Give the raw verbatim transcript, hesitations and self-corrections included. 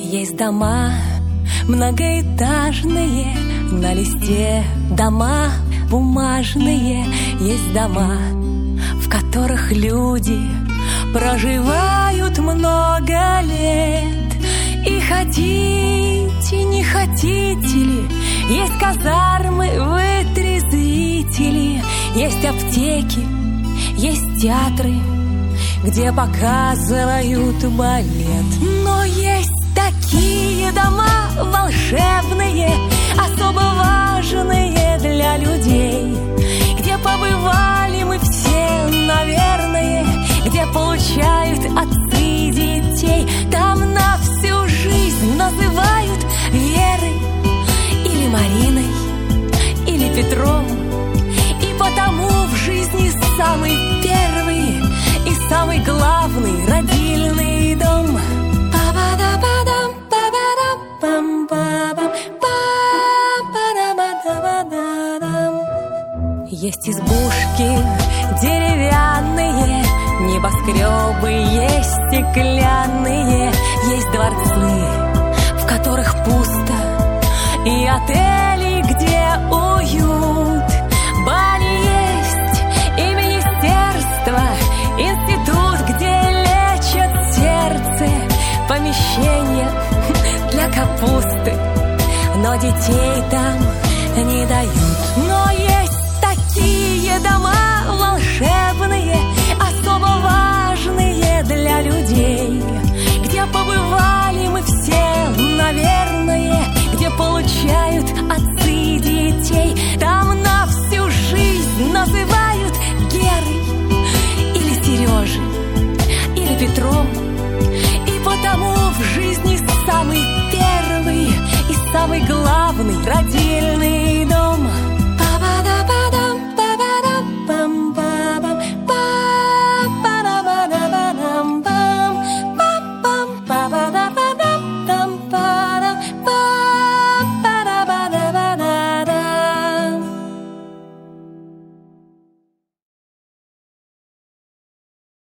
Есть дома многоэтажные, на листе дома бумажные. Есть дома, в которых люди проживают много лет. И хотите, не хотите ли, есть казармы, вытрезвители. Есть аптеки, есть театры, где показывают балет. Но есть такие дома волшебные, особо важные для людей, где побывали мы все, наверное, где получают отцы детей. Там на всю жизнь называют Верой или Мариной, или Петром. И потому в жизни самый первый и самый главный родильный дом. Есть избушки деревянные, небоскребы есть стеклянные. Есть дворцы, в которых пусто, и отели, где уют. Бани есть и министерство, институт, где лечат сердце. Помещение для капусты, но детей там не дают. Но есть такие дома волшебные, особо важные для людей, где побывали мы все, наверное, где получают отцы детей. Там на всю жизнь называют Герой или Сережей, или Петром. И потому в жизни самый первый и самый главный родильный